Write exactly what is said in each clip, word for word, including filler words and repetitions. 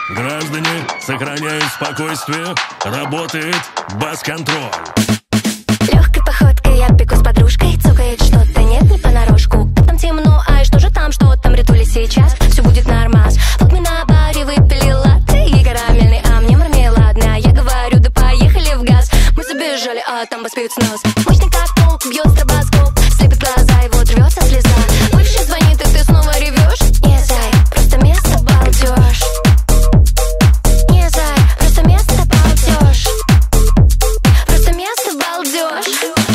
Граждане, сохраняют спокойствие. Работает бас-контроль. Легкой походкой я бегу с подружкой. Цокает что-то, нет, не понарошку. Там темно, ай, что же там, что там, ритули сейчас. Все будет нормас. Вот мы на баре выпили латте и карамельный, а мне мармеладный. А я говорю, да поехали в газ. Мы забежали, а там бас пьют с нас. Мощный как полк, бьет стробоскоп. Слепит глаза, и вот рвется слеза. Бывший звонит, и ты снова ревешь. Не зай, просто место балдеж. Не зай, просто место балдеж. Просто место балдеж.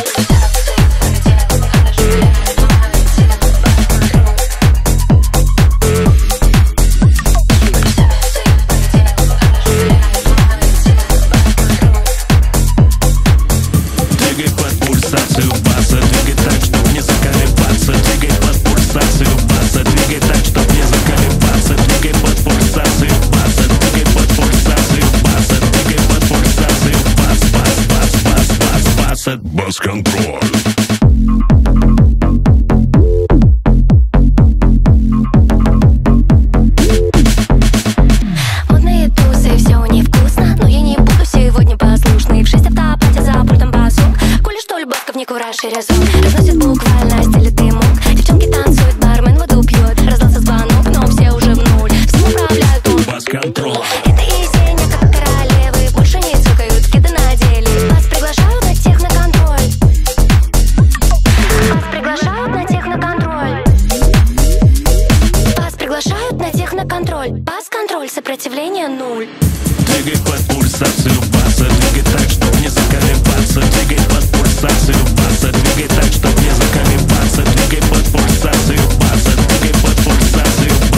Двигай под пульсацию баса, двигай так, чтоб не заколебаться. Двигай под пульсацию баса, двигай так, чтоб не заколебаться. Двигай под пульсацию баса, двигай под пульсацию баса, двигай под пульсацию бас, бас, бас, бас, бас, бас, это бас-контроль. Модные тусы, все невкусно, но я не буду сегодня послушной. В шесть автопати за пультом басок. Коли что ли бабка в не кураж и резон. Разносит буквально стиль дымок. Девчонки танцуют, бармен воду пьет. Раздался звонок, но все уже в нуль. Всем управляют он. Бас-контроль. Это Есения, как королевы. Больше не цокают, кеды надели. Вас приглашают на техноконтроль. Вас приглашают на техноконтроль. Вас приглашают на техноконтроль. Бас-контроль, сопротивление нуль. Двигай под пульсацию баса, двигай так, чтоб не заколебаться. Двигай под пульсацию баса, двигай так, чтоб не заколебаться. Двигай под пульсацию баса, двигай под пульсацию